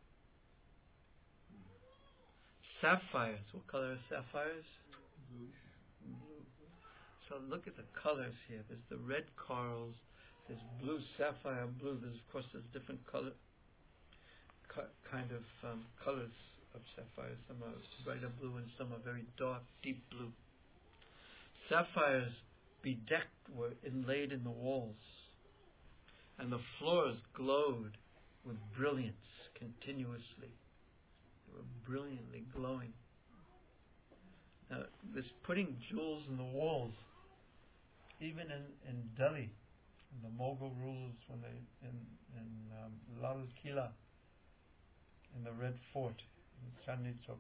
Sapphires. What color are sapphires? Bluish. Blue. So look at the colors here. There's the red corals. There's blue, sapphire blue. There's of course there's different color, co- kind of um, colors of sapphires. Some are brighter blue and some are very dark, deep blue. Sapphires bedecked were inlaid in the walls, and the floors glowed with brilliance continuously. They were brilliantly glowing. Now, this putting jewels in the walls, even in, in Delhi, the Mughal rulers, when they in in um, Lal Killa, in the Red Fort in Chandni Chowk,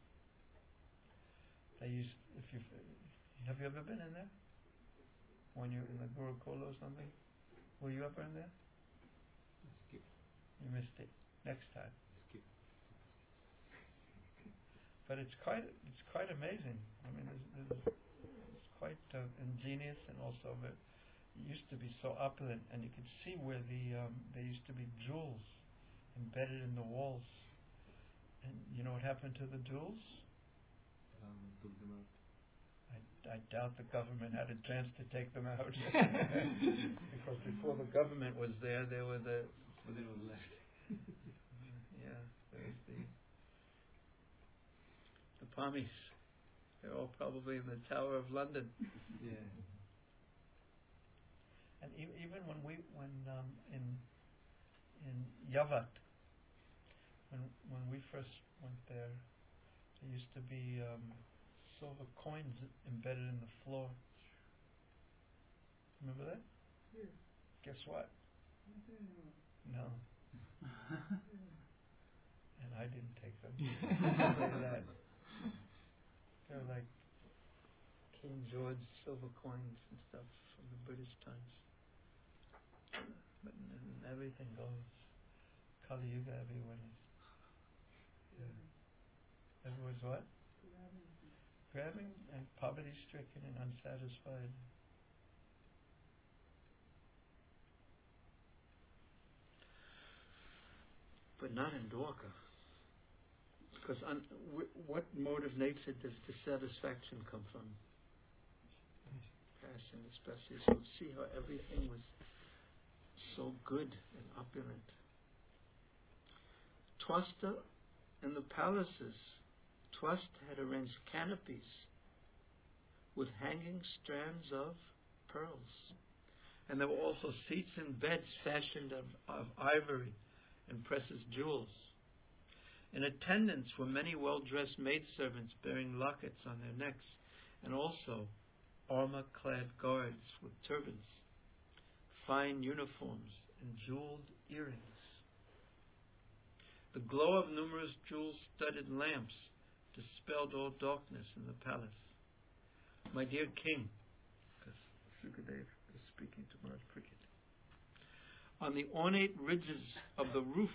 they used. If you have you ever been in there? When you're in the Gurukul or something, were you ever in there? Skip. You missed it. Next time. Skip. But it's quite it's quite amazing. I mean, it's, it's, it's quite uh, ingenious, and also it used to be so opulent, and you could see where the um, there used to be jewels embedded in the walls. And you know what happened to the jewels? Um, took them out. I, I doubt the government had a chance to take them out because before the government was there, there were the But they were left. yeah, there was the the Pamis. They're all probably in the Tower of London. Yeah. And e- even when we, when um, in in Yavat, when when we first went there, there used to be um, silver coins embedded in the floor. Remember that? Yeah. Guess what? Yeah. No. And I didn't take them. I'll tell you that. They're like King George silver coins and stuff from the British times. But and everything goes. Kali Yuga everyone is. Yeah. Everyone's what? Grabbing and poverty stricken and unsatisfied. But not in Dwarka. Because un, w- what mode of nature does dissatisfaction come from? Passion, especially. So see how everything was so good and opulent. Twasta in the palaces, Twasta had arranged canopies with hanging strands of pearls. And there were also seats and beds fashioned of, of ivory and precious jewels. In attendance were many well-dressed maidservants bearing lockets on their necks, and also armor-clad guards with turbans, fine uniforms, and jeweled earrings. The glow of numerous jewel-studded lamps dispelled all darkness in the palace. My dear king, because Sukadev is speaking to Maharaj Parikshit, on the ornate ridges of the roof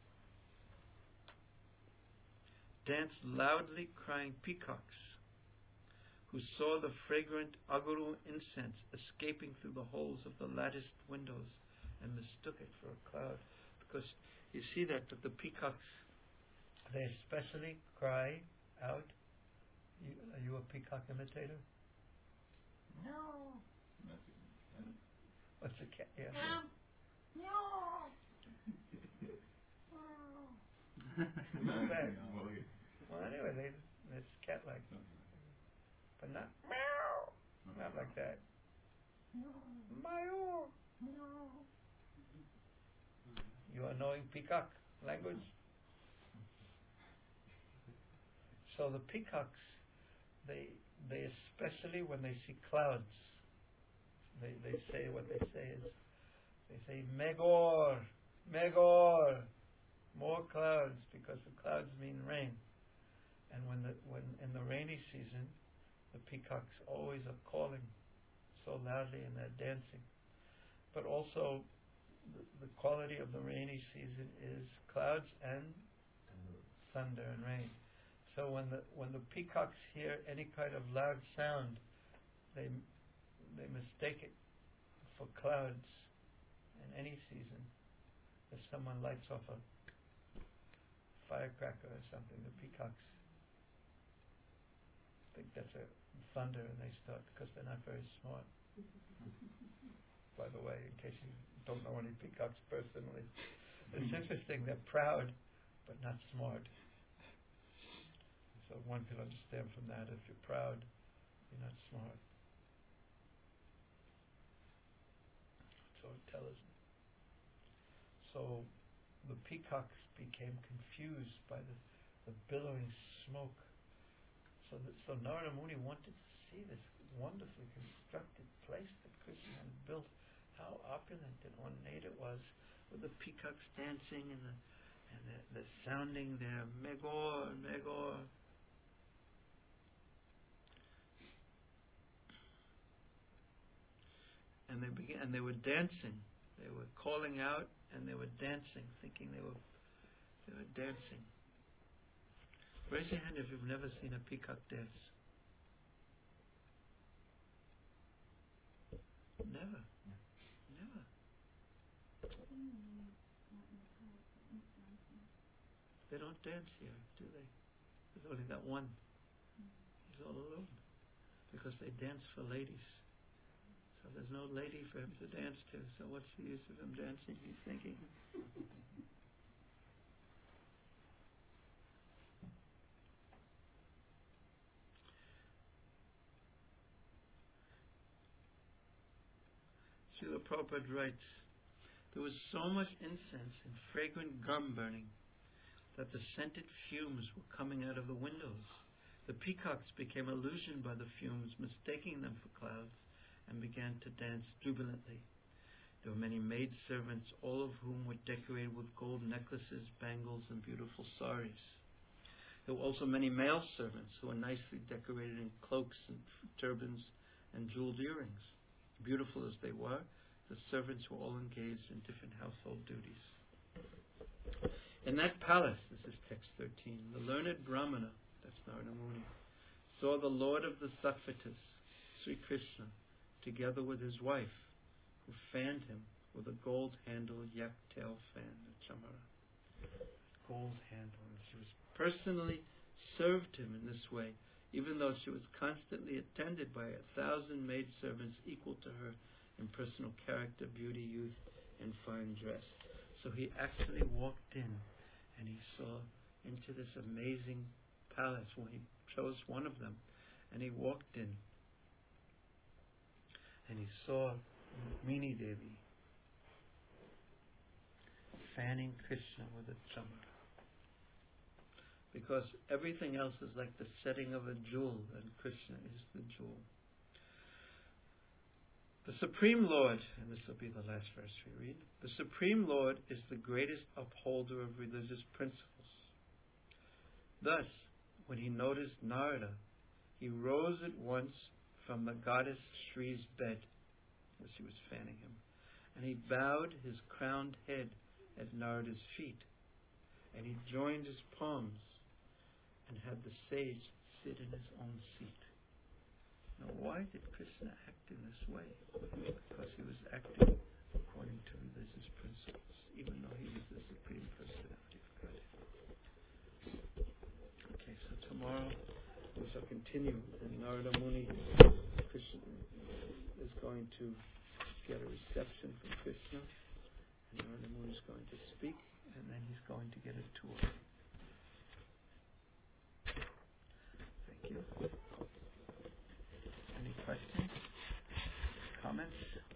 danced loudly crying peacocks, who saw the fragrant aguru incense escaping through the holes of the latticed windows and mistook it for a cloud. Because you see that, that the peacocks, they especially cry out. You, are you a peacock imitator? No. What's a cat? Yeah. No. Not bad. Well, anyway, they, it's cat-like, but not meow, not like that. Meow. You are knowing peacock language. So the peacocks, they they especially when they see clouds, they they say what they say is they say Megor, Megor, more clouds, because the clouds mean rain. And when the when in the rainy season, the peacocks always are calling so loudly and they're dancing. But also, the, the quality of the rainy season is clouds and thunder and rain. So when the when the peacocks hear any kind of loud sound, they they mistake it for clouds. In any season, if someone lights off a firecracker or something, the peacocks think that's a thunder, and they start, because they're not very smart. By the way, in case you don't know any peacocks personally, it's interesting. They're proud, but not smart. So one can understand from that, if you're proud, you're not smart. So intelligent. So the peacocks became confused by the, the billowing smoke. So that so Narada Muni wanted to see this wonderfully constructed place that Krishna had built, how opulent and ornate it was, with the peacocks dancing and the and the, the sounding their Megor, Megor. And they began, and they were dancing. They were calling out, and they were dancing, thinking they were they were dancing. Raise your hand if you've never seen a peacock dance. Never. Never. They don't dance here, do they? There's only that one. He's all alone. Because they dance for ladies. So there's no lady for him to dance to. So what's the use of him dancing, he's thinking. Srila Prabhupada writes, there was so much incense and fragrant gum burning that the scented fumes were coming out of the windows. The peacocks became illusioned by the fumes, mistaking them for clouds, and began to dance jubilantly. There were many maid servants, all of whom were decorated with gold necklaces, bangles, and beautiful saris. There were also many male servants who were nicely decorated in cloaks and turbans and jeweled earrings. Beautiful as they were, the servants were all engaged in different household duties. In that palace, this is text thirteen, the learned Brahmana, that's Narada Muni, saw the Lord of the Sattvatas, Sri Krishna, together with his wife, who fanned him with a gold-handled yak-tail fan, a chamara. Gold handle. And she was personally served him in this way, even though she was constantly attended by a thousand maidservants equal to her in personal character, beauty, youth, and fine dress. So he actually walked in and he saw into this amazing palace when he chose one of them, and he walked in and he saw Mini Devi fanning Krishna with a chamara. Because everything else is like the setting of a jewel, and Krishna is the jewel. The Supreme Lord, and this will be the last verse we read, the Supreme Lord is the greatest upholder of religious principles. Thus, when he noticed Narada, he rose at once from the goddess Shri's bed, as she was fanning him, and he bowed his crowned head at Narada's feet, and he joined his palms and had the sage sit in his own seat. Now, why did Krishna act in this way? Because he was acting according to religious principles, even though he was the Supreme Personality of Godhead. Okay, so tomorrow we shall continue, and Narada Muni, Krishna is going to get a reception from Krishna, and Narada Muni is going to speak, and then he's going to get a tour. Thank you. Any questions? Comments?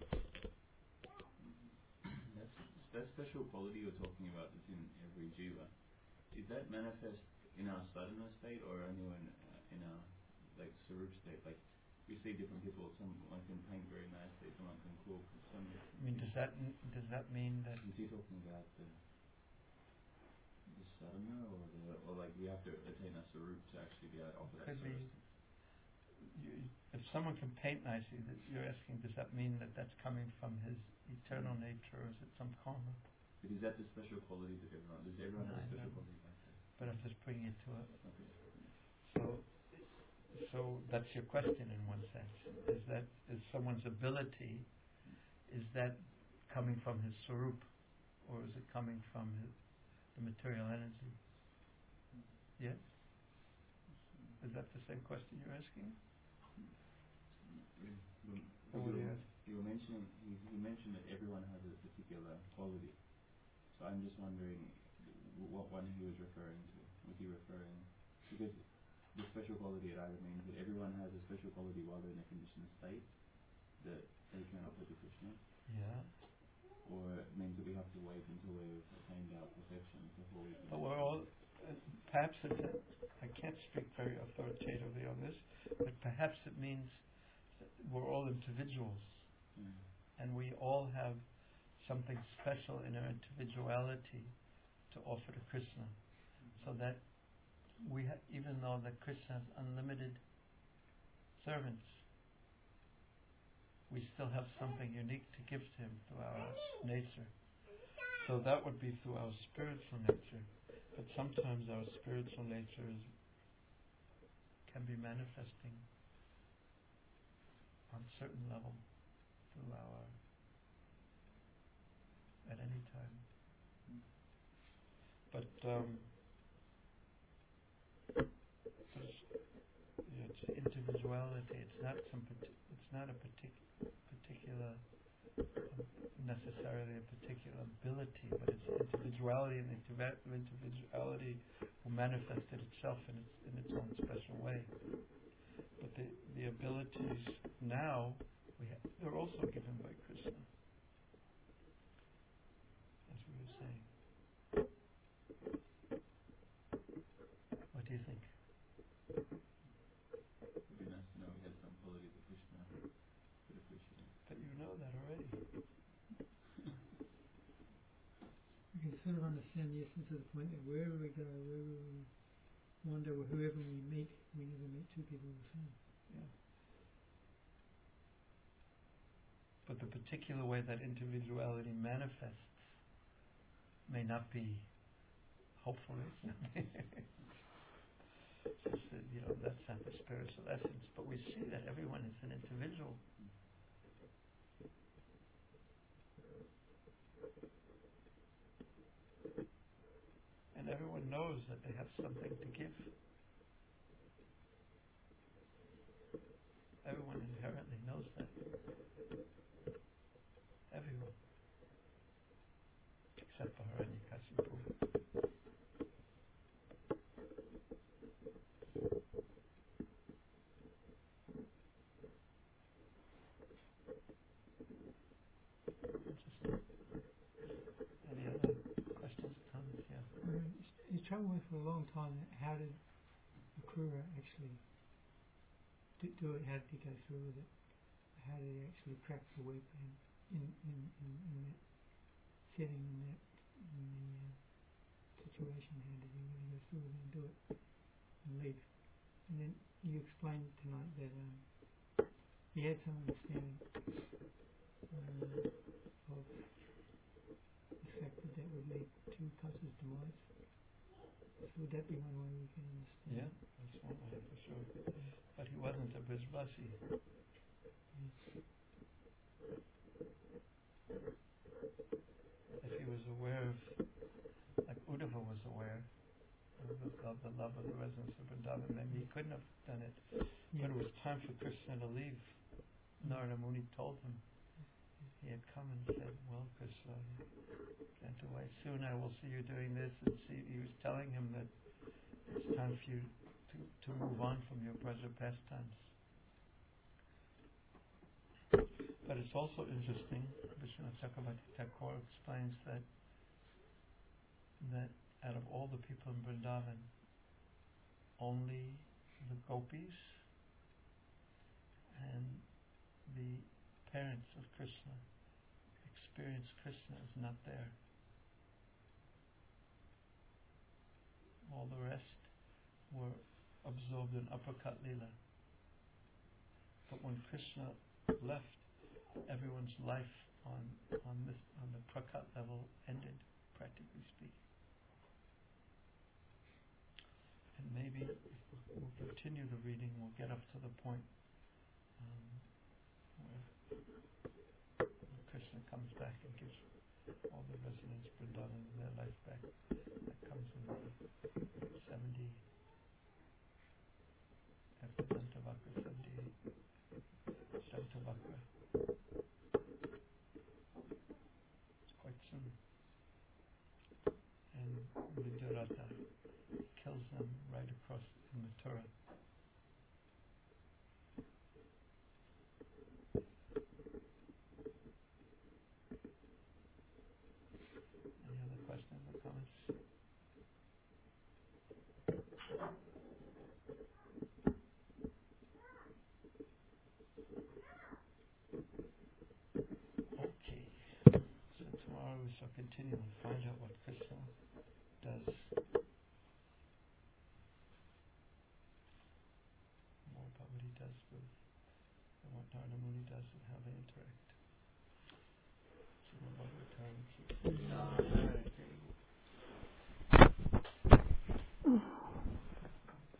That's, that special quality you're talking about that's in every jiva, is that manifest in our sadhana state or only in, uh, in our like sarup state? Like we see different people, someone can paint very nicely, someone can cook. Some I mean, does that does that mean that? Is he talking about the the sadhana, or the, or like we have to attain a sarup to actually be able to offer that Could be. service? You, if someone can paint nicely, that you're asking, does that mean that that's coming from his eternal nature, or is it some karma? But is that the special quality that everyone? Does everyone No, have a I special don't. quality like that? But I'm just bringing it to it. Okay. So, so that's your question in one sense. Is that is someone's ability? Is that coming from his sarup, or is it coming from his, the material energy? Yes. Is that the same question you're asking? You, Or what do you ask? you were mentioning, you, you mentioned that everyone has a particular quality. So I'm just wondering w- what one he was referring to. Was he referring, because the special quality it either means that everyone has a special quality while they're in a conditioned state that they can offer to Krishna, Yeah. or it means that we have to wait until we've attained our perfection before we can. But we're all, uh, perhaps it's a, I can't speak very authoritatively on this, but perhaps it means that we're all individuals, Mm. and we all have something special in our individuality to offer to Krishna, so that we, ha- even though that Krishna has unlimited servants, we still have something unique to give to him through our nature. So that would be through our spiritual nature. But sometimes our spiritual nature is, can be manifesting on a certain level through our, at any time. But um, it's, yeah, it's individuality. It's not some. Parti- it's not a partic- particular, um, necessarily a particular ability, but it's individuality, and indiv- individuality will manifest it itself in its in its own special way. But the the abilities now we ha- they're also given by Krishna. sort of understand the essence of the point that wherever we go, wherever we wander, or whoever we meet, we never meet two people the same. Yeah. But the particular way that individuality manifests may not be, hopefully, just that, you know, that's not the spiritual essence. But we see that everyone is an individual. And everyone knows that they have something to give. Everyone inherently knows that. Everyone. Except for Hiranyakasipu. Interesting. Any other questions, comments? Yeah. Mm, he's travelled with for a long time. How did Akrura actually do, do it? How did he go through with it? How did he actually crack the whip and in, in, in, in that setting, in that in the uh, situation? How did he really go through with it and do it and leave? And then you explained tonight that um, he had some understanding uh, of the fact that that would lead to Kasa's demise. So would that be one way we can understand? Yeah, that's one way for sure. But he wasn't a Brijvasi. If he was aware of, like Uddhava was aware of the, of the love of the residents of Vrindavan, maybe he couldn't have done it. Yeah. But it was time for Krishna to leave. Narada Muni told him. He had come and said, well, Krishna, can't away. Soon I will see you doing this. And see, he was telling him that it's time for you to, to move on from your pleasure pastimes. But it's also interesting, Vishwanath Chakravarti Thakur explains that that out of all the people in Vrindavan, only the gopis and the parents of Krishna experienced Krishna is not there. All the rest were absorbed in uppercut lila. But when Krishna left, everyone's life on on this on the prakat level ended, practically speaking. And maybe if we'll continue the reading, we'll get up to the point um, where Krishna comes back and gives all the residents of Vrindavan their life back. That comes in the seventy after Dantavakra seventy-eight. Dantavakra. It's quite soon. And Vidyarata kills them right across in Mathura. Any other questions or comments? Okay. So tomorrow we shall continue and find out what Krishna does. More about what he does with, and what Narada Muni does, and how they interact.